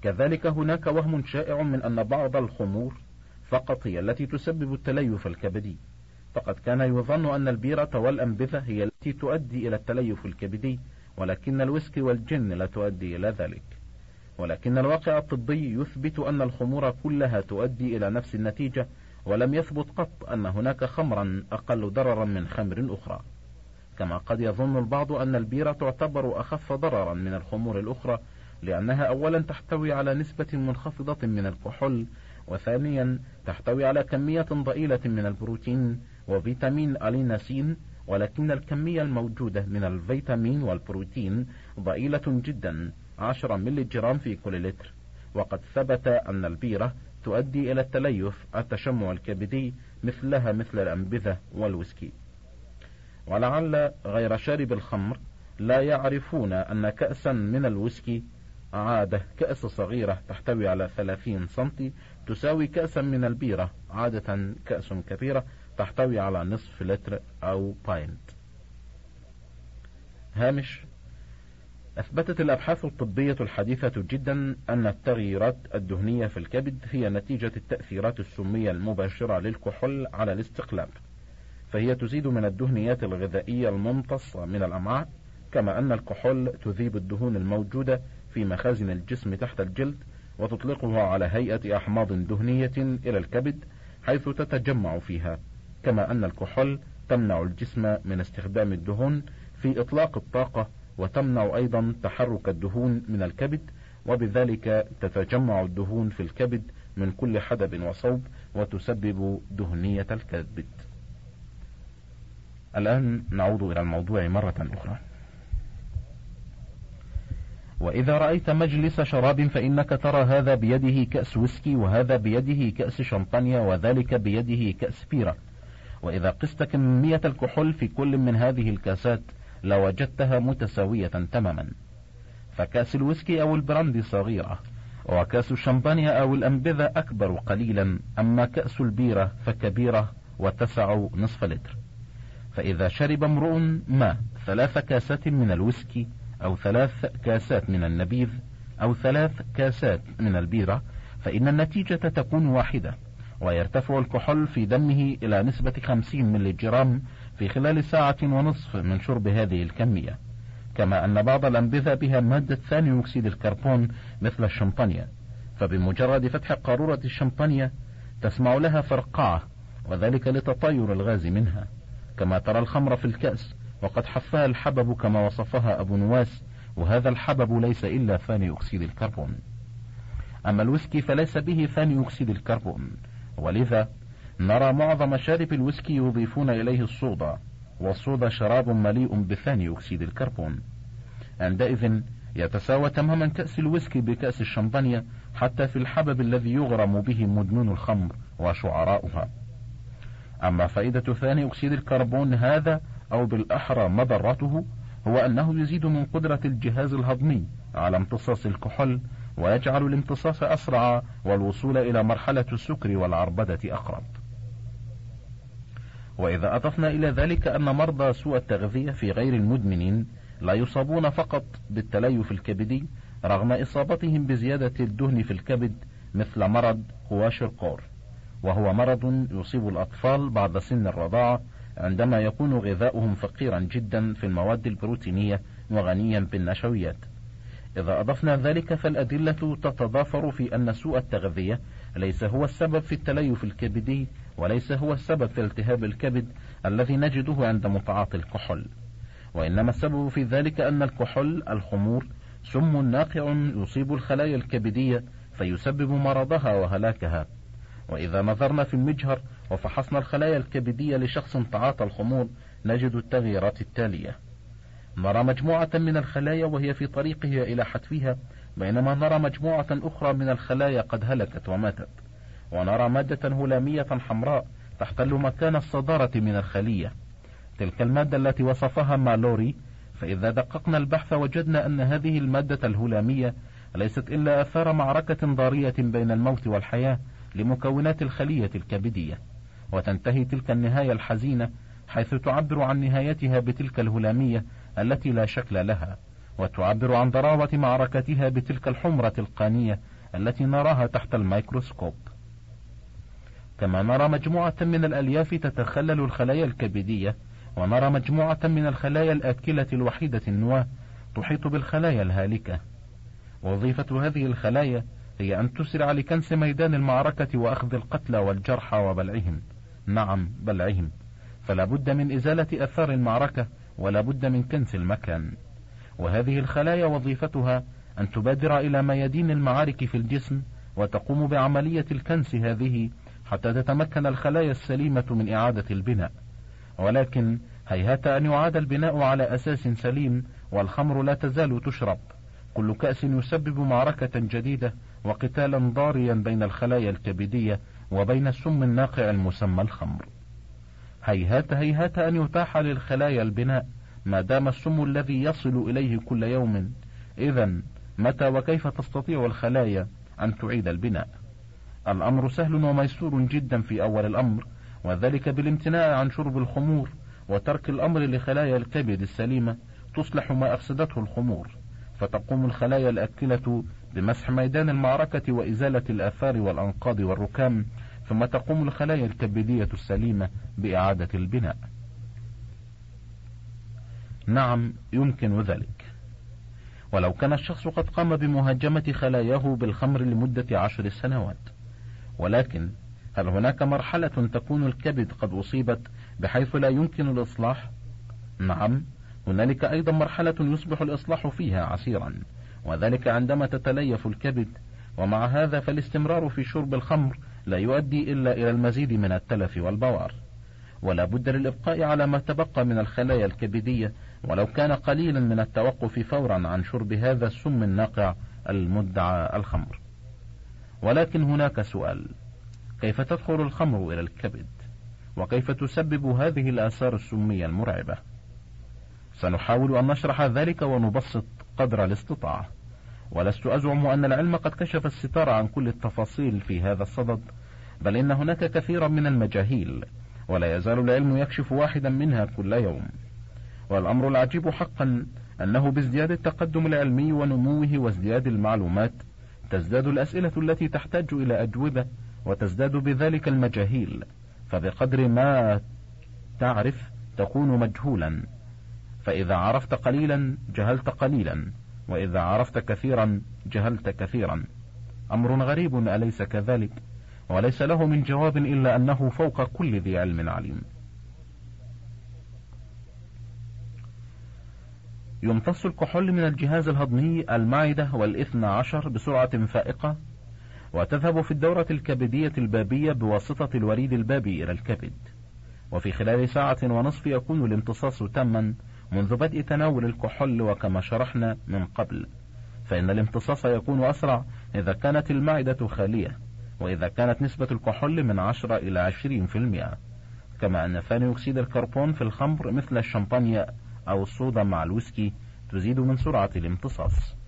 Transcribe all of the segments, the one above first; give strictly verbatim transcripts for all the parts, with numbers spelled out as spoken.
كذلك هناك وهم شائع من أن بعض الخمور فقط هي التي تسبب التليف الكبدي، فقد كان يظن أن البيرة والأنبذة هي التي تؤدي إلى التليف الكبدي، ولكن الويسكي والجن لا تؤدي إلى ذلك. ولكن الواقع الطبي يثبت أن الخمور كلها تؤدي إلى نفس النتيجة، ولم يثبت قط أن هناك خمرا أقل ضررا من خمر أخرى. كما قد يظن البعض أن البيرة تعتبر أخف ضررا من الخمور الأخرى، لأنها أولا تحتوي على نسبة منخفضة من الكحول، وثانيا تحتوي على كمية ضئيلة من البروتين وفيتامين أليناسين، ولكن الكمية الموجودة من الفيتامين والبروتين ضئيلة جدا، عشرة ملي جرام في كل لتر. وقد ثبت أن البيرة تؤدي إلى التليف التشمع الكبدي مثلها مثل الأنبذة والويسكي. ولعل غير شارب الخمر لا يعرفون أن كأسا من الويسكي عادة كأس صغيرة تحتوي على ثلاثين سنتي تساوي كأسا من البيرة عادة كأس كبيرة تحتوي على نصف لتر أو باينت. هامش: أثبتت الأبحاث الطبية الحديثة جدا أن التغييرات الدهنية في الكبد هي نتيجة التأثيرات السمية المباشرة للكحول على الاستقلاب، فهي تزيد من الدهنيات الغذائية الممتصة من الأمعاء، كما أن الكحول تذيب الدهون الموجودة في مخازن الجسم تحت الجلد وتطلقها على هيئة أحماض دهنية إلى الكبد حيث تتجمع فيها، كما أن الكحول تمنع الجسم من استخدام الدهون في إطلاق الطاقة، وتمنع أيضا تحرك الدهون من الكبد، وبذلك تتجمع الدهون في الكبد من كل حدب وصوب وتسبب دهنية الكبد. الآن نعود إلى الموضوع مرة أخرى. وإذا رأيت مجلس شراب فإنك ترى هذا بيده كأس ويسكي، وهذا بيده كأس شمبانيا، وذلك بيده كأس بيرة. وإذا قست كمية الكحول في كل من هذه الكاسات لوجدتها متساوية تماما، فكأس الويسكي أو البراندي صغيرة، وكأس الشمبانيا أو الأنبذة أكبر قليلا، أما كأس البيرة فكبيرة وتسع نصف لتر. فإذا شرب امرؤ ما ثلاث كاسات من الويسكي أو ثلاث كاسات من النبيذ أو ثلاث كاسات من البيرة، فإن النتيجة تكون واحدة، ويرتفع الكحول في دمه إلى نسبة خمسين ملي جرام في خلال ساعة ونصف من شرب هذه الكمية. كما أن بعض الأنبذة بها مادة ثاني أكسيد الكربون مثل الشمبانيا، فبمجرد فتح قارورة الشمبانيا تسمع لها فرقعة، وذلك لتطاير الغاز منها. كما ترى الخمر في الكأس وقد حفها الحبب كما وصفها أبو نواس، وهذا الحبب ليس إلا ثاني أكسيد الكربون. أما الويسكي فليس به ثاني أكسيد الكربون، ولذا نرى معظم شارب الويسكي يضيفون إليه الصودا، والصودا شراب مليء بثاني أكسيد الكربون. عندئذ يتساوى تماما كأس الويسكي بكأس الشمبانيا حتى في الحبب الذي يغرم به مدمن الخمر وشعراؤها. أما فائدة ثاني أكسيد الكربون هذا، أو بالأحرى مضرته، هو أنه يزيد من قدرة الجهاز الهضمي على امتصاص الكحول، ويجعل الامتصاص أسرع والوصول إلى مرحلة السكر والعربدة أقرب. وإذا أضفنا إلى ذلك أن مرضى سوء التغذية في غير المدمنين لا يصابون فقط بالتليف الكبدي رغم إصابتهم بزيادة الدهن في الكبد، مثل مرض كواشركور، وهو مرض يصيب الأطفال بعد سن الرضاعة عندما يكون غذاؤهم فقيرا جدا في المواد البروتينية وغنيا بالنشويات. إذا أضفنا ذلك فالأدلة تتضافر في أن سوء التغذية ليس هو السبب في التليف الكبدي، وليس هو السبب في التهاب الكبد الذي نجده عند متعاطي الكحول، وإنما السبب في ذلك أن الكحول الخمور سم ناقع يصيب الخلايا الكبدية فيسبب مرضها وهلاكها. وإذا نظرنا في المجهر وفحصنا الخلايا الكبدية لشخص تعاطى الخمور نجد التغييرات التالية: نرى مجموعة من الخلايا وهي في طريقها إلى حتفها، بينما نرى مجموعة أخرى من الخلايا قد هلكت وماتت. ونرى مادة هلامية حمراء تحتل مكان الصدارة من الخلية، تلك المادة التي وصفها مالوري. فإذا دققنا البحث وجدنا أن هذه المادة الهلامية ليست إلا أثار معركة ضارية بين الموت والحياة لمكونات الخلية الكبدية، وتنتهي تلك النهاية الحزينة حيث تعبر عن نهايتها بتلك الهلامية التي لا شكل لها، وتعبر عن ضراوة معركتها بتلك الحمرة القانية التي نراها تحت الميكروسكوب. كما نرى مجموعة من الألياف تتخلل الخلايا الكبدية، ونرى مجموعة من الخلايا الآكلة الوحيدة النواة تحيط بالخلايا الهالكة. وظيفة هذه الخلايا هي أن تسرع لكنس ميدان المعركة وأخذ القتلى والجرحى وبلعهم، نعم بلعهم، فلا بد من إزالة أثار المعركة ولا بد من كنس المكان. وهذه الخلايا وظيفتها أن تبادر إلى ميادين المعارك في الجسم وتقوم بعملية الكنس هذه حتى تتمكن الخلايا السليمة من إعادة البناء. ولكن هيهات أن يعاد البناء على أساس سليم، والخمر لا تزال تشرب. كل كأس يسبب معركة جديدة وقتالا ضاريا بين الخلايا الكبدية وبين السم الناقع المسمى الخمر. هيهات هيهات أن يتاح للخلايا البناء ما دام السم الذي يصل إليه كل يوم. إذن متى وكيف تستطيع الخلايا أن تعيد البناء؟ الأمر سهل وميسور جدا في أول الأمر، وذلك بالامتناع عن شرب الخمور وترك الأمر لخلايا الكبد السليمة تصلح ما أفسدته الخمور، فتقوم الخلايا الأكلة بمسح ميدان المعركة وإزالة الآثار والأنقاض والركام، ثم تقوم الخلايا الكبدية السليمة بإعادة البناء. نعم يمكن ذلك، ولو كان الشخص قد قام بمهاجمة خلاياه بالخمر لمدة عشر سنوات. ولكن هل هناك مرحلة تكون الكبد قد أصيبت بحيث لا يمكن الإصلاح؟ نعم، هنالك أيضا مرحلة يصبح الإصلاح فيها عسيرا، وذلك عندما تتليف الكبد. ومع هذا فالاستمرار في شرب الخمر لا يؤدي إلا إلى المزيد من التلف والبوار، ولا بد للإبقاء على ما تبقى من الخلايا الكبدية ولو كان قليلا من التوقف فورا عن شرب هذا السم الناقع المدعى الخمر. ولكن هناك سؤال: كيف تدخل الخمر إلى الكبد؟ وكيف تسبب هذه الآثار السمية المرعبة؟ سنحاول أن نشرح ذلك ونبسط قدر الاستطاعة، ولست أزعم أن العلم قد كشف الستار عن كل التفاصيل في هذا الصدد، بل إن هناك كثيرا من المجاهيل، ولا يزال العلم يكشف واحدا منها كل يوم. والأمر العجيب حقا أنه بازدياد التقدم العلمي ونموه وازدياد المعلومات تزداد الأسئلة التي تحتاج إلى أجوبة، وتزداد بذلك المجاهيل، فبقدر ما تعرف تكون مجهولا، فإذا عرفت قليلا جهلت قليلا، وإذا عرفت كثيرا جهلت كثيرا. أمر غريب أليس كذلك؟ وليس له من جواب إلا أنه فوق كل ذي علم عليم. يمتص الكحول من الجهاز الهضمي المعدة والإثنى عشر بسرعة فائقة، وتذهب في الدورة الكبدية البابية بواسطة الوريد البابي إلى الكبد، وفي خلال ساعة ونصف يكون الامتصاص تاما منذ بدء تناول الكحول. وكما شرحنا من قبل، فإن الامتصاص يكون أسرع إذا كانت المعدة خالية، وإذا كانت نسبة الكحول من عشرة إلى عشرين في المئة. كما أن ثاني أكسيد الكربون في الخمر مثل الشمبانيا أو الصودا مع الويسكي تزيد من سرعة الامتصاص.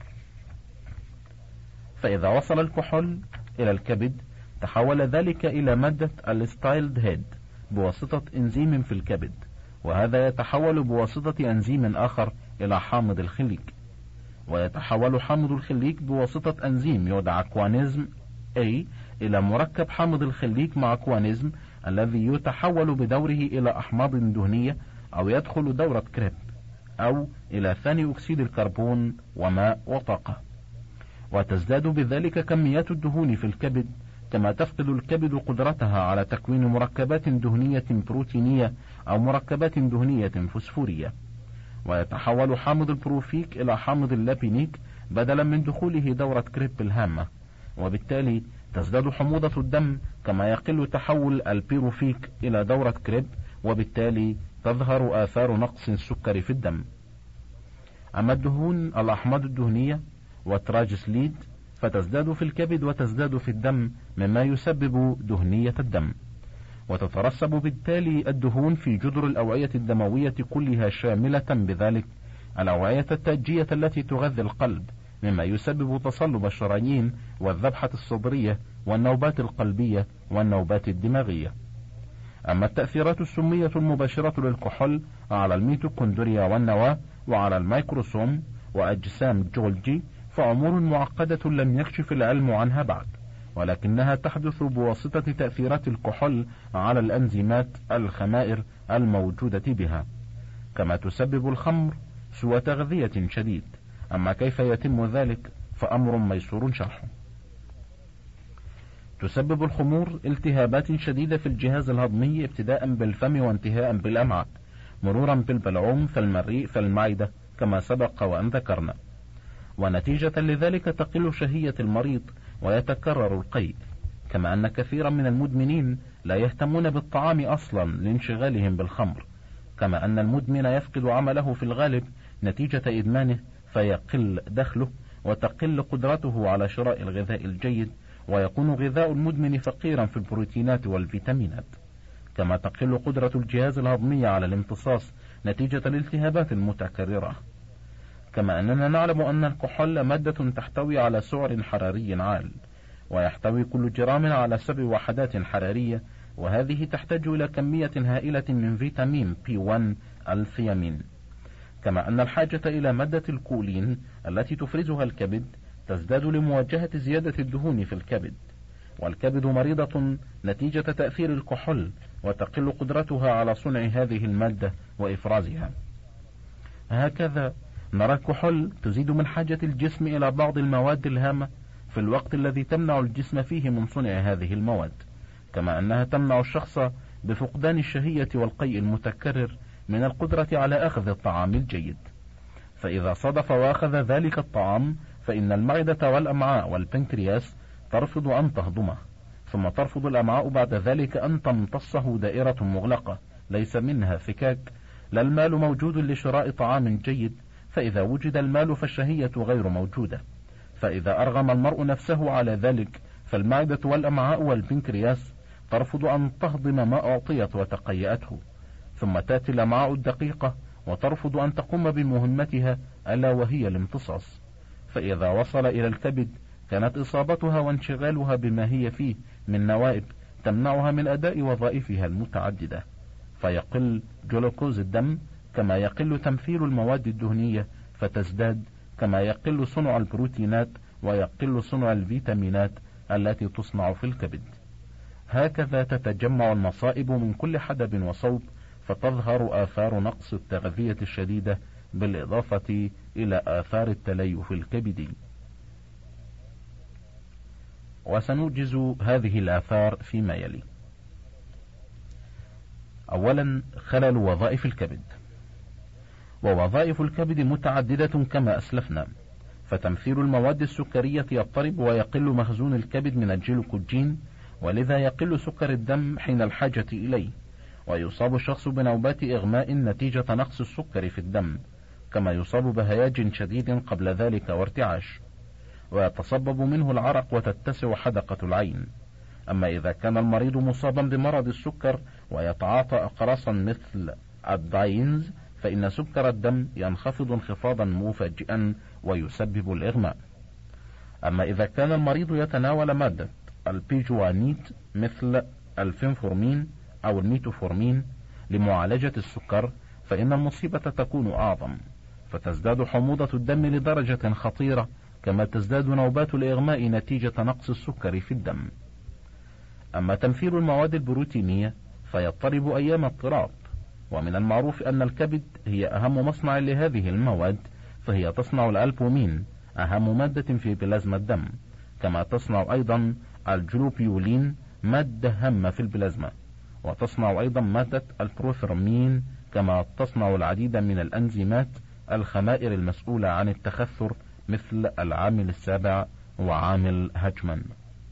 فإذا وصل الكحول إلى الكبد تحول ذلك إلى مادة الستايلد هيد بواسطة إنزيم في الكبد، وهذا يتحول بواسطة أنزيم آخر إلى حامض الخليج، ويتحول حامض الخليج بواسطة أنزيم يدعى كوانيزم A إلى مركب حامض الخليج مع كوانيزم الذي يتحول بدوره إلى أحماض دهنية أو يدخل دورة كريب، أو إلى ثاني أكسيد الكربون وماء وطاقة، وتزداد بذلك كميات الدهون في الكبد، كما تفقد الكبد قدرتها على تكوين مركبات دهنية بروتينية أو مركبات دهنية فسفورية، ويتحول حامض البروفيك إلى حامض اللابينيك بدلا من دخوله دورة كريب الهامة، وبالتالي تزداد حموضة الدم، كما يقل تحول البيروفيك إلى دورة كريب، وبالتالي تظهر آثار نقص السكر في الدم. أما الدهون الأحماض الدهنية والتراجسليد فتزداد في الكبد وتزداد في الدم، مما يسبب دهنية الدم، وتترسب بالتالي الدهون في جدر الأوعية الدموية كلها، شاملة بذلك الأوعية التاجية التي تغذي القلب، مما يسبب تصلب الشرايين والذبحة الصدرية والنوبات القلبية والنوبات الدماغية. أما التأثيرات السمية المباشرة للكحول على الميتوكوندريا والنواة وعلى الميكروسوم وأجسام جولجي فأمور معقدة لم يكشف العلم عنها بعد، ولكنها تحدث بواسطة تأثيرات الكحول على الأنزيمات الخمائر الموجودة بها، كما تسبب الخمر سوء تغذية شديد. أما كيف يتم ذلك فأمر ميسور شرحه. تسبب الخمور التهابات شديدة في الجهاز الهضمي، ابتداء بالفم وانتهاء بالأمعاء، مرورا بالبلعوم فالمريء فالمعدة كما سبق وأن ذكرنا. ونتيجة لذلك تقل شهية المريض ويتكرر القيء، كما أن كثيرا من المدمنين لا يهتمون بالطعام أصلا لانشغالهم بالخمر، كما أن المدمن يفقد عمله في الغالب نتيجة إدمانه، فيقل دخله وتقل قدرته على شراء الغذاء الجيد، ويكون غذاء المدمن فقيرا في البروتينات والفيتامينات، كما تقل قدرة الجهاز الهضمي على الامتصاص نتيجة الالتهابات المتكررة. كما أننا نعلم أن الكحول مادة تحتوي على سعر حراري عال، ويحتوي كل جرام على سبع وحدات حرارية، وهذه تحتاج إلى كمية هائلة من فيتامين بي واحد الثيامين. كما أن الحاجة إلى مادة الكولين التي تفرزها الكبد تزداد لمواجهة زيادة الدهون في الكبد، والكبد مريضة نتيجة تأثير الكحول، وتقل قدرتها على صنع هذه المادة وإفرازها. هكذا نرى الكحول تزيد من حاجة الجسم إلى بعض المواد الهامة في الوقت الذي تمنع الجسم فيه من صنع هذه المواد، كما أنها تمنع الشخص بفقدان الشهية والقيء المتكرر من القدرة على أخذ الطعام الجيد. فإذا صدف وأخذ ذلك الطعام فإن المعدة والأمعاء والبنكرياس ترفض أن تهضمه، ثم ترفض الأمعاء بعد ذلك أن تمتصه دائرة مغلقة ليس منها فكاك، لا المال موجود لشراء طعام جيد، فإذا وجد المال فالشهية غير موجودة، فإذا أرغم المرء نفسه على ذلك فالمعدة والأمعاء والبنكرياس ترفض أن تهضم ما أعطيت وتقيأته، ثم تأتي الأمعاء الدقيقة وترفض أن تقوم بمهمتها ألا وهي الامتصاص، فإذا وصل إلى الكبد كانت إصابتها وانشغالها بما هي فيه من نوائب تمنعها من أداء وظائفها المتعددة، فيقل جلوكوز الدم، كما يقل تمثيل المواد الدهنية فتزداد، كما يقل صنع البروتينات ويقل صنع الفيتامينات التي تصنع في الكبد. هكذا تتجمع المصائب من كل حدب وصوب، فتظهر آثار نقص التغذية الشديدة بالإضافة إلى آثار التليف الكبدي. وسنوجز هذه الآثار فيما يلي. أولا، خلل وظائف الكبد. ووظائف الكبد متعددة كما أسلفنا، فتمثيل المواد السكرية يضطرب ويقل مخزون الكبد من الجلوكوجين، ولذا يقل سكر الدم حين الحاجة إليه، ويصاب الشخص بنوبات إغماء نتيجة نقص السكر في الدم، كما يصاب بهياج شديد قبل ذلك وارتعاش، ويتصبب منه العرق وتتسع حدقة العين. أما إذا كان المريض مصابا بمرض السكر ويتعاطى أقراصا مثل الداينز فإن سكر الدم ينخفض انخفاضا مفاجئا ويسبب الإغماء. أما إذا كان المريض يتناول مادة البيجوانيت مثل الفينفورمين أو الميتوفورمين لمعالجة السكر فإن المصيبة تكون أعظم، فتزداد حموضة الدم لدرجة خطيرة، كما تزداد نوبات الإغماء نتيجة نقص السكر في الدم. أما تمثيل المواد البروتينية فيضطرب أيام اضطراب، ومن المعروف أن الكبد هي أهم مصنع لهذه المواد، فهي تصنع الألبومين أهم مادة في بلازما الدم، كما تصنع أيضا الجلوبيولين مادة هامة في البلازما، وتصنع أيضا مادة البروثرمين، كما تصنع العديد من الأنزيمات الخمائر المسؤولة عن التخثر مثل العامل السابع وعامل هجمان.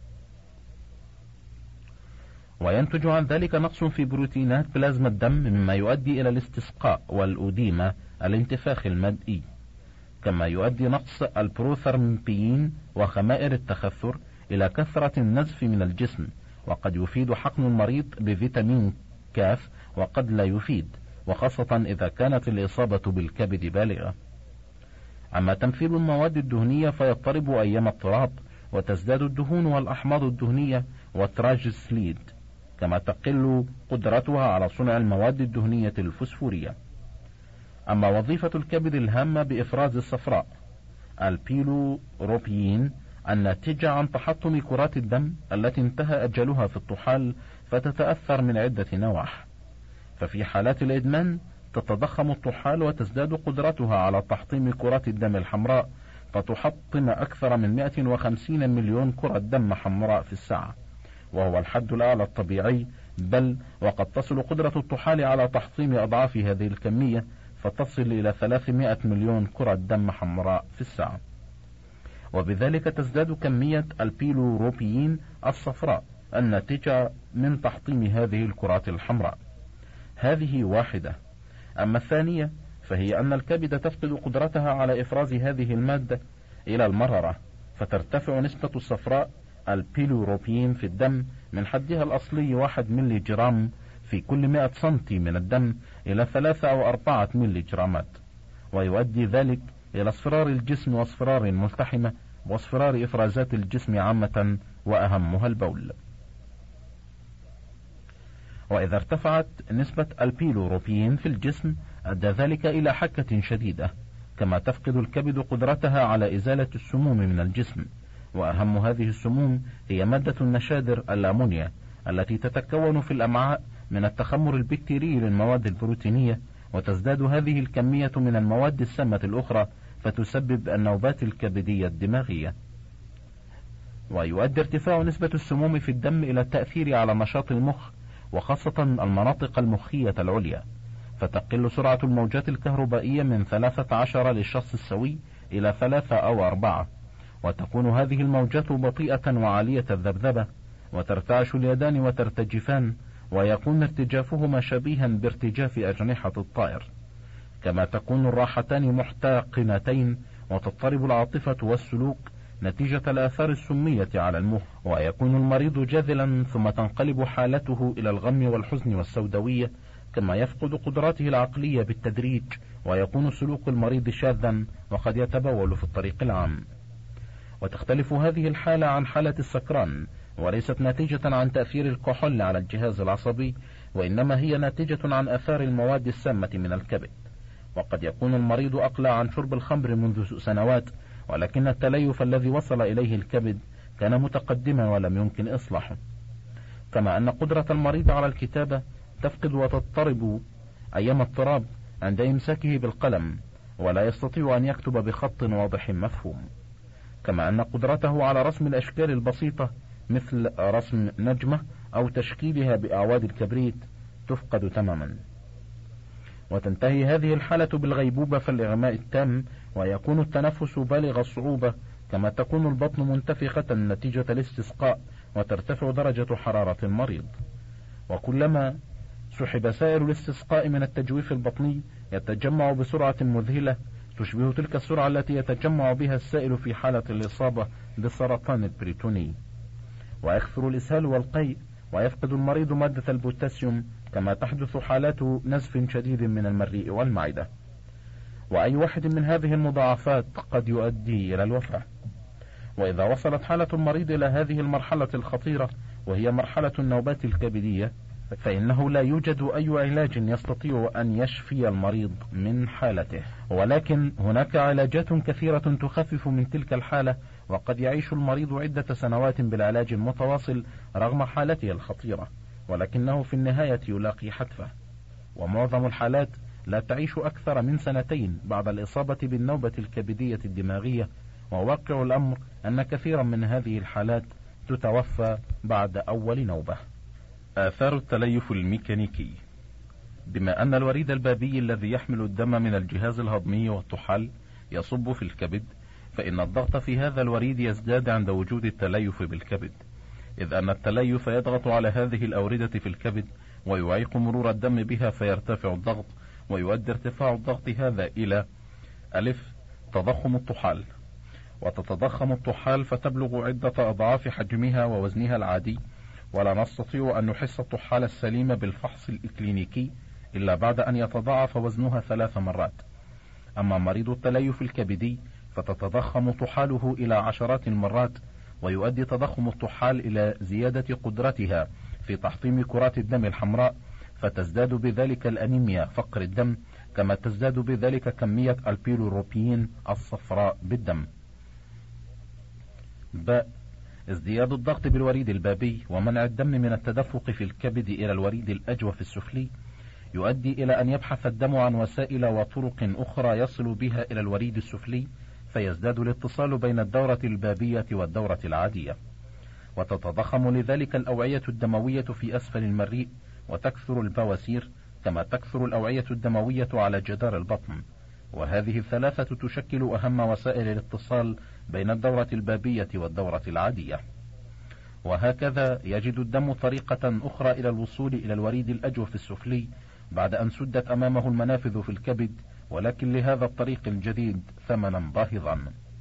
وينتج عن ذلك نقص في بروتينات بلازما الدم مما يؤدي إلى الاستسقاء والأوديمة الانتفاخ المدئي، كما يؤدي نقص البروثرمبين وخمائر التخثر إلى كثرة النزف من الجسم، وقد يفيد حقن المريض بفيتامين كاف وقد لا يفيد، وخاصة إذا كانت الإصابة بالكبد بالغة. أما تمثيل المواد الدهنية فيضطرب أيام اضطراب، وتزداد الدهون والأحماض الدهنية والتراجسليد، كما تقل قدرتها على صنع المواد الدهنية الفسفورية. أما وظيفة الكبد الهامة بإفراز الصفراء البيلوروبيين الناتجة عن تحطم كرات الدم التي انتهى أجلها في الطحال، فتتأثر من عدة نواح. ففي حالات الإدمان تتضخم الطحال وتزداد قدرتها على تحطيم كرات الدم الحمراء، فتحطم أكثر من مئة وخمسين مليون كرة دم حمراء في الساعة، وهو الحد الأعلى الطبيعي، بل وقد تصل قدرة الطحال على تحطيم أضعاف هذه الكمية، فتصل إلى ثلاثمائة مليون كرة دم حمراء في الساعة. وبذلك تزداد كمية البيلوروبيين الصفراء الناتجة من تحطيم هذه الكرات الحمراء. هذه واحدة. أما الثانية فهي أن الكبد تفقد قدرتها على إفراز هذه المادة إلى المرارة، فترتفع نسبة الصفراء البيلوروبيين في الدم من حدها الأصلي واحد ملي جرام في كل مئة سنتي من الدم إلى ثلاثة أو أربعة ملي جرامات، ويؤدي ذلك إلى اصفرار الجسم واصفرار ملتحمة واصفرار إفرازات الجسم عامة، وأهمها البول. وإذا ارتفعت نسبة البيلوروبيين في الجسم أدى ذلك إلى حكة شديدة، كما تفقد الكبد قدرتها على إزالة السموم من الجسم، وأهم هذه السموم هي مادة النشادر الأمونيا التي تتكون في الأمعاء من التخمر البكتيري للمواد البروتينية، وتزداد هذه الكمية من المواد السامة الأخرى فتسبب النوبات الكبدية الدماغية. ويؤدي ارتفاع نسبة السموم في الدم إلى التأثير على نشاط المخ، وخاصة المناطق المخية العليا، فتقل سرعة الموجات الكهربائية من ثلاثة عشر للشخص السوي إلى ثلاثة أو أربعة، وتكون هذه الموجات بطيئة وعالية الذبذبة، وترتعش اليدان وترتجفان، ويكون ارتجافهما شبيها بارتجاف أجنحة الطائر، كما تكون الراحتان محتقنتين، وتضطرب العاطفة والسلوك نتيجة الآثار السمية على المخ، ويكون المريض جاذلا، ثم تنقلب حالته إلى الغم والحزن والسوداوية، كما يفقد قدراته العقلية بالتدريج، ويكون سلوك المريض شاذا وقد يتبول في الطريق العام. وتختلف هذه الحالة عن حالة السكران، وليست ناتجة عن تأثير الكحول على الجهاز العصبي، وإنما هي ناتجة عن آثار المواد السامة من الكبد. وقد يكون المريض أقلع عن شرب الخمر منذ سنوات، ولكن التليف الذي وصل إليه الكبد كان متقدما ولم يمكن إصلاحه. كما أن قدرة المريض على الكتابة تفقد وتضطرب أيام اضطراب عند إمساكه بالقلم، ولا يستطيع أن يكتب بخط واضح مفهوم. كما أن قدرته على رسم الأشكال البسيطة مثل رسم نجمة أو تشكيلها بأعواد الكبريت تفقد تماما. وتنتهي هذه الحالة بالغيبوبة في الإغماء التام، ويكون التنفس بالغ الصعوبة، كما تكون البطن منتفخة نتيجة الاستسقاء، وترتفع درجة حرارة المريض. وكلما سحب سائل الاستسقاء من التجويف البطني يتجمع بسرعة مذهلة تشبه تلك السرعة التي يتجمع بها السائل في حالة الإصابة بالسرطان البريتوني، ويكثر الإسهال والقيء، ويفقد المريض مادة البوتاسيوم، كما تحدث حالات نزف شديد من المريء والمعدة. وأي واحد من هذه المضاعفات قد يؤدي إلى الوفاة. وإذا وصلت حالة المريض إلى هذه المرحلة الخطيرة، وهي مرحلة النوبات الكبدية، فإنه لا يوجد أي علاج يستطيع أن يشفي المريض من حالته، ولكن هناك علاجات كثيرة تخفف من تلك الحالة، وقد يعيش المريض عدة سنوات بالعلاج المتواصل رغم حالته الخطيرة، ولكنه في النهاية يلاقي حتفه. ومعظم الحالات لا تعيش أكثر من سنتين بعد الإصابة بالنوبة الكبدية الدماغية، وواقع الأمر أن كثيرا من هذه الحالات تتوفى بعد أول نوبة. آثار التليف الميكانيكي. بما أن الوريد البابي الذي يحمل الدم من الجهاز الهضمي والطحال يصب في الكبد، فإن الضغط في هذا الوريد يزداد عند وجود التليف بالكبد، إذ أن التليف يضغط على هذه الأوردة في الكبد ويعيق مرور الدم بها، فيرتفع الضغط، ويؤدي ارتفاع الضغط هذا إلى ألف تضخم الطحال، وتتضخم الطحال فتبلغ عدة أضعاف حجمها ووزنها العادي، ولا نستطيع أن نحس الطحال السليم بالفحص الإكلينيكي إلا بعد أن يتضاعف وزنها ثلاث مرات. أما مريض التليف الكبدي فتتضخم طحاله إلى عشرات المرات، ويؤدي تضخم الطحال إلى زيادة قدرتها في تحطيم كرات الدم الحمراء، فتزداد بذلك الأنيميا فقر الدم، كما تزداد بذلك كمية البيلوروبين الصفراء بالدم. ب. ازدياد الضغط بالوريد البابي ومنع الدم من التدفق في الكبد إلى الوريد الأجوف السفلي يؤدي إلى أن يبحث الدم عن وسائل وطرق أخرى يصل بها إلى الوريد السفلي، فيزداد الاتصال بين الدورة البابية والدورة العادية، وتتضخم لذلك الأوعية الدموية في أسفل المريء، وتكثر البواسير، كما تكثر الأوعية الدموية على جدار البطن. وهذه الثلاثة تشكل أهم وسائل الاتصال بين الدورة البابية والدورة العادية. وهكذا يجد الدم طريقة أخرى إلى الوصول إلى الوريد الأجوف السفلي بعد أن سدت أمامه المنافذ في الكبد، ولكن لهذا الطريق الجديد ثمنا باهظا.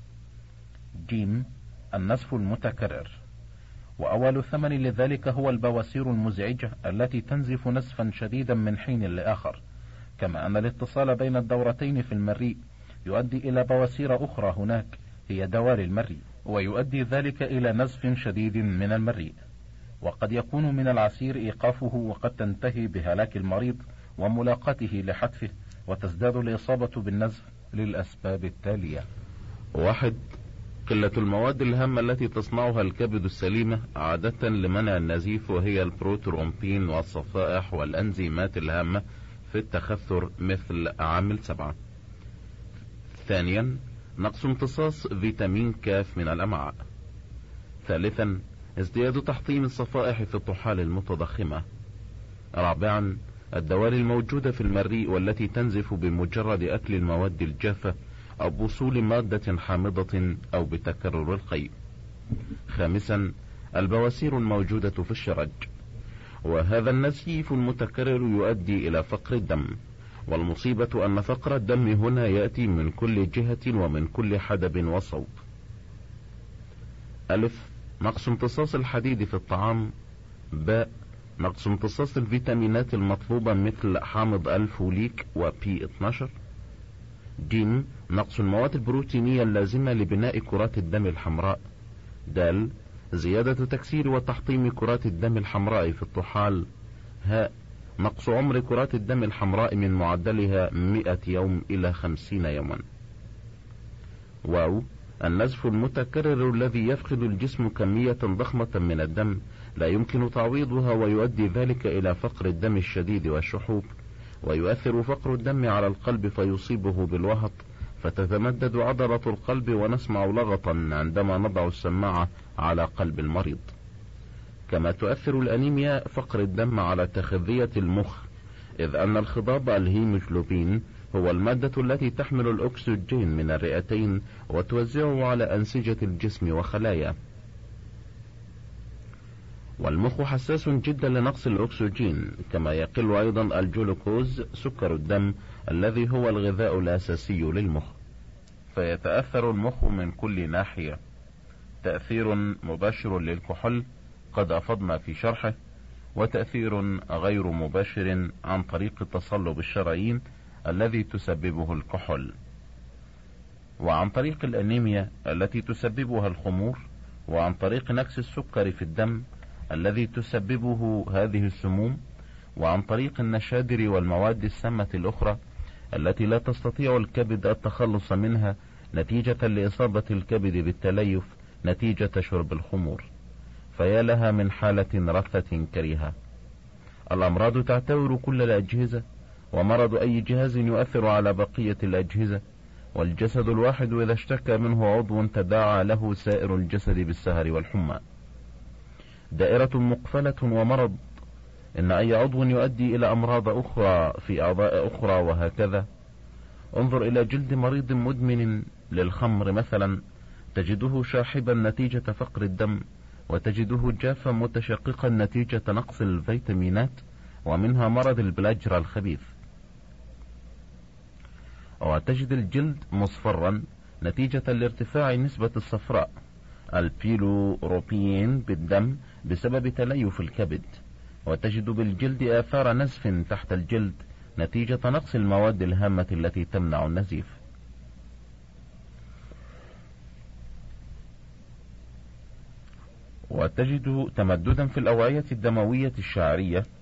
ج. النزف المتكرر. وأول ثمن لذلك هو البواسير المزعجة التي تنزف نزفا شديدا من حين لآخر، كما أن الاتصال بين الدورتين في المريء يؤدي إلى بواسير أخرى هناك هي دوال المريء، ويؤدي ذلك إلى نزف شديد من المريء، وقد يكون من العسير إيقافه، وقد تنتهي بهلاك المريض وملاقته لحتفه، وتزداد الإصابة بالنزف للأسباب التالية. واحد. قلة المواد الهامة التي تصنعها الكبد السليمة عادة لمنع النزيف، وهي البروترومبين والصفائح والأنزيمات الهامة في التخثر مثل عامل سبعة. ثانيا، نقص امتصاص فيتامين كاف من الأمعاء. ثالثا، ازدياد تحطيم الصفائح في الطحال المتضخمة. رابعا، الدوال الموجودة في المريء والتي تنزف بمجرد أكل المواد الجافة أو بوصول مادة حامضة أو بتكرر القيء. خامسا، البواسير الموجودة في الشرج، وهذا النزيف المتكرر يؤدي إلى فقر الدم، والمصيبة أن فقر الدم هنا يأتي من كل جهة ومن كل حدب وصوب. ألف. نقص امتصاص الحديد في الطعام. باء. نقص امتصاص الفيتامينات المطلوبة مثل حامض الفوليك وبي اثناشر. ج. نقص المواد البروتينية اللازمة لبناء كرات الدم الحمراء. د. زيادة تكسير وتحطيم كرات الدم الحمراء في الطحال. ه. نقص عمر كرات الدم الحمراء من معدلها مئة يوم إلى خمسين يوما. واو. النزف المتكرر الذي يفقد الجسم كمية ضخمة من الدم لا يمكن تعويضها، ويؤدي ذلك إلى فقر الدم الشديد والشحوب، ويؤثر فقر الدم على القلب فيصيبه بالوهط، فتتمدد عضلة القلب ونسمع لغطا عندما نضع السماعة على قلب المريض. كما تؤثر الأنيميا فقر الدم على تغذية المخ، إذ أن الخضاب الهيموجلوبين هو المادة التي تحمل الأكسجين من الرئتين وتوزعه على أنسجة الجسم وخلاياه. والمخ حساس جدا لنقص الأكسجين، كما يقل أيضا الجلوكوز سكر الدم الذي هو الغذاء الأساسي للمخ، فيتأثر المخ من كل ناحية. تأثير مباشر للكحول قد أفضنا في شرحه، وتأثير غير مباشر عن طريق تصلب الشرايين الذي تسببه الكحول، وعن طريق الأنيميا التي تسببها الخمور، وعن طريق نقص السكر في الدم الذي تسببه هذه السموم، وعن طريق النشادر والمواد السامة الأخرى التي لا تستطيع الكبد التخلص منها نتيجة لإصابة الكبد بالتليف نتيجة شرب الخمور. فيا لها من حالة رثة كريهة. الأمراض تعتبر كل الأجهزة، ومرض أي جهاز يؤثر على بقية الأجهزة، والجسد الواحد إذا اشتكى منه عضو تداعى له سائر الجسد بالسهر والحمى. دائرة مقفلة ومرض، إن أي عضو يؤدي إلى أمراض أخرى في أعضاء أخرى، وهكذا. انظر إلى جلد مريض مدمن للخمر مثلا، تجده شاحبا نتيجة فقر الدم، وتجده جافا متشققا نتيجة نقص الفيتامينات، ومنها مرض البلاجرا الخبيث. وتجد الجلد مصفرا نتيجة لارتفاع نسبة الصفراء البيلوروبين بالدم بسبب تليف الكبد، وتجد بالجلد آثار نزف تحت الجلد نتيجة نقص المواد الهامة التي تمنع النزيف. وتجد تمددا في الأوعية الدموية الشعرية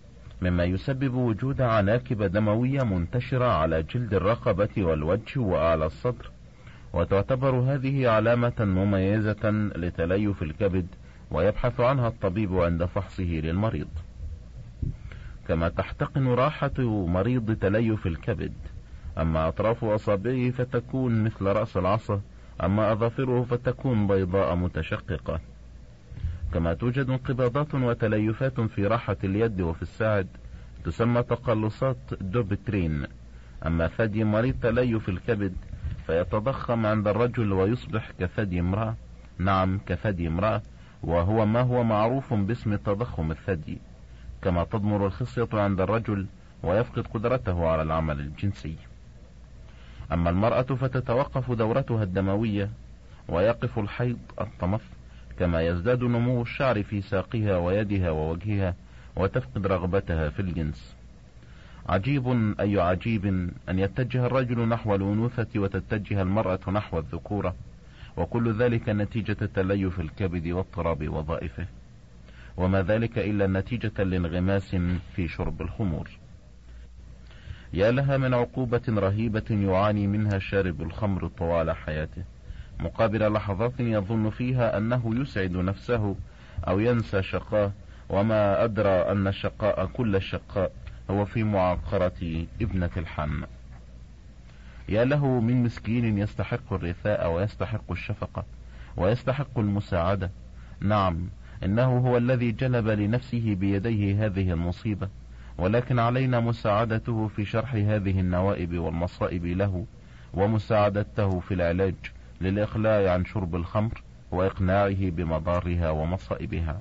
مما يسبب وجود عناكب دموية منتشرة على جلد الرقبة والوجه وأعلى الصدر، وتعتبر هذه علامة مميزة لتليف الكبد، ويبحث عنها الطبيب عند فحصه للمريض. كما تحتقن راحة مريض تليف الكبد، أما أطراف أصابعه فتكون مثل رأس العصا، أما أظافره فتكون بيضاء متشققة. كما توجد انقباضات وتليفات في راحة اليد وفي الساعد تسمى تقلصات دوبترين. أما ثدي مريض تليف الكبد فيتضخم عند الرجل ويصبح كثدي امرأة، نعم كثدي امرأة، وهو ما هو معروف باسم تضخم الثدي. كما تضمر الخصية عند الرجل ويفقد قدرته على العمل الجنسي. أما المرأة فتتوقف دورتها الدموية ويقف الحيض الطمث، كما يزداد نمو الشعر في ساقها ويدها ووجهها، وتفقد رغبتها في الجنس. عجيب أي عجيب أن يتجه الرجل نحو الأنوثة وتتجه المرأة نحو الذكورة، وكل ذلك نتيجة تليف الكبد واضطراب وظائفه، وما ذلك إلا نتيجة لانغماس في شرب الخمور. يا لها من عقوبة رهيبة يعاني منها شارب الخمر طوال حياته، مقابل لحظات يظن فيها أنه يسعد نفسه أو ينسى شقاه، وما أدرى أن الشقاء كل الشقاء هو في معاقرة ابنة الحن. يا له من مسكين يستحق الرثاء ويستحق الشفقة ويستحق المساعدة. نعم، إنه هو الذي جلب لنفسه بيديه هذه المصيبة، ولكن علينا مساعدته في شرح هذه النوائب والمصائب له، ومساعدته في العلاج للإقلاع عن شرب الخمر وإقناعه بمضارها ومصائبها.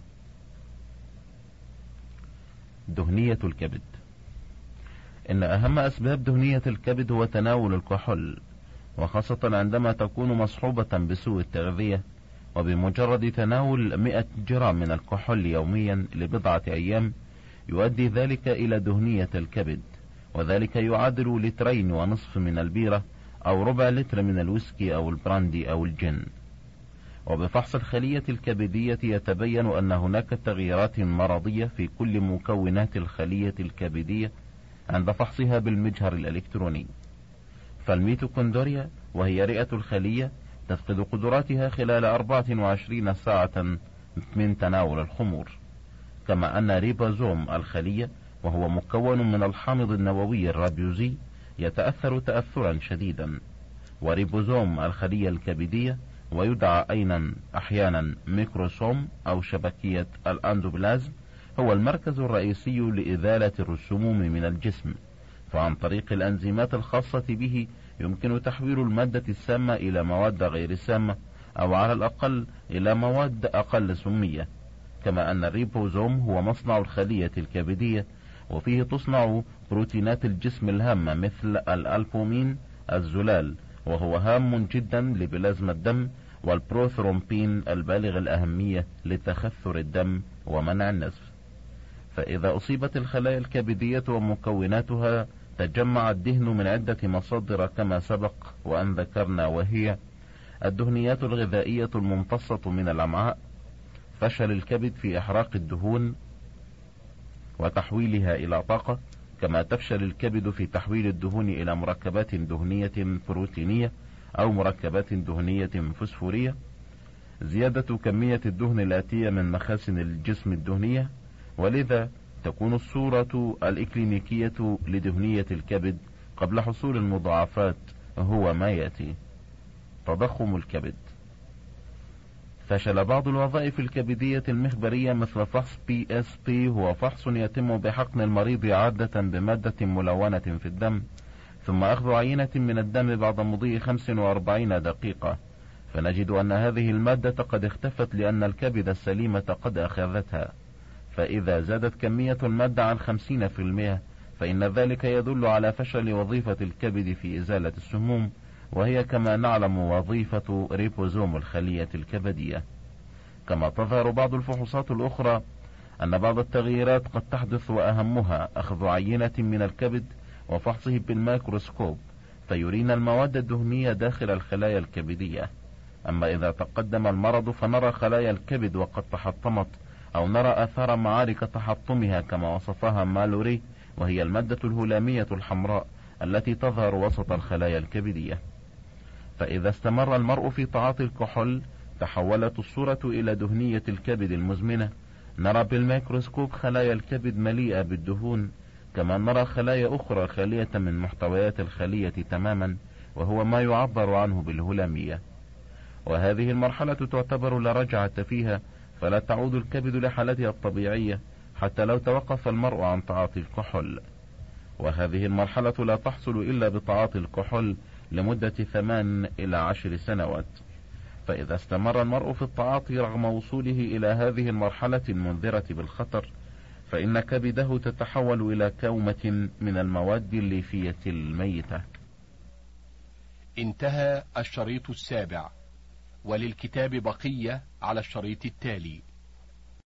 دهنية الكبد. إن أهم أسباب دهنية الكبد هو تناول الكحول، وخاصة عندما تكون مصحوبة بسوء التغذية. وبمجرد تناول مئة جرام من الكحول يوميا لبضعة أيام يؤدي ذلك إلى دهنية الكبد، وذلك يعادل لترين ونصف من البيرة أو ربع لتر من الويسكي أو البراندي أو الجن. وبفحص الخلية الكبدية يتبين أن هناك تغييرات مرضية في كل مكونات الخلية الكبدية عند فحصها بالمجهر الإلكتروني. فالميتوكوندريا وهي رئة الخلية تفقد قدراتها خلال أربعة وعشرين ساعة من تناول الخمور. كما أن ريبوزوم الخلية وهو مكون من الحامض النووي الرابيوزي يتأثر تأثرا شديدا. وريبوزوم الخلية الكبدية ويدعى أيضا أحيانا ميكروسوم أو شبكية الأندوبلازم هو المركز الرئيسي لإزالة الرسوم من الجسم، فعن طريق الأنزيمات الخاصة به يمكن تحويل المادة السامة إلى مواد غير سامة، أو على الأقل إلى مواد أقل سمية. كما أن الريبوزوم هو مصنع الخلية الكبدية، وفيه تصنع بروتينات الجسم الهامة مثل الألبومين الزلال وهو هام جدا لبلازما الدم، والبروثرومبين البالغ الأهمية لتخثر الدم ومنع النزف. فإذا أصيبت الخلايا الكبدية ومكوناتها تجمع الدهن من عدة مصادر كما سبق وأن ذكرنا، وهي الدهنيات الغذائية الممتصة من الأمعاء، فشل الكبد في إحراق الدهون وتحويلها إلى طاقة، كما تفشل الكبد في تحويل الدهون إلى مركبات دهنية بروتينية أو مركبات دهنية فسفورية، زيادة كمية الدهن الآتية من مخازن الجسم الدهنية. ولذا تكون الصورة الإكلينيكية لدهنية الكبد قبل حصول المضاعفات هو ما يأتي: تضخم الكبد. فشل بعض الوظائف الكبدية المخبرية مثل فحص بي اس بي هو فحص يتم بحقن المريض عادة بمادة ملونة في الدم، ثم أخذ عينة من الدم بعد مضي خمس وأربعين دقيقة، فنجد أن هذه المادة قد اختفت لأن الكبد السليمة قد أخذتها. فإذا زادت كمية المادة عن خمسين في المئة فإن ذلك يدل على فشل وظيفة الكبد في إزالة السموم، وهي كما نعلم وظيفة ريبوزوم الخلية الكبدية. كما تظهر بعض الفحوصات الأخرى أن بعض التغييرات قد تحدث، وأهمها أخذ عينة من الكبد وفحصه بالميكروسكوب فيرينا المواد الدهنية داخل الخلايا الكبدية. أما إذا تقدم المرض فنرى خلايا الكبد وقد تحطمت أو نرى آثار معارك تحطمها كما وصفها مالوري، وهي المادة الهلامية الحمراء التي تظهر وسط الخلايا الكبدية. فإذا استمر المرء في تعاطي الكحول تحولت الصورة إلى دهنية الكبد المزمنة. نرى بالميكروسكوب خلايا الكبد مليئة بالدهون، كما نرى خلايا أخرى خالية من محتويات الخلية تماما، وهو ما يعبر عنه بالهلامية. وهذه المرحلة تعتبر لا رجعة فيها، فلا تعود الكبد لحالتها الطبيعية حتى لو توقف المرء عن تعاطي الكحول. وهذه المرحلة لا تحصل إلا بتعاطي الكحول لمدة ثمان إلى عشر سنوات. فإذا استمر المرء في التعاطي رغم وصوله إلى هذه المرحلة المنذرة بالخطر، فإن كبده تتحول إلى كومة من المواد الليفية الميتة. انتهى الشريط السابع، وللكتاب بقية على الشريط التالي.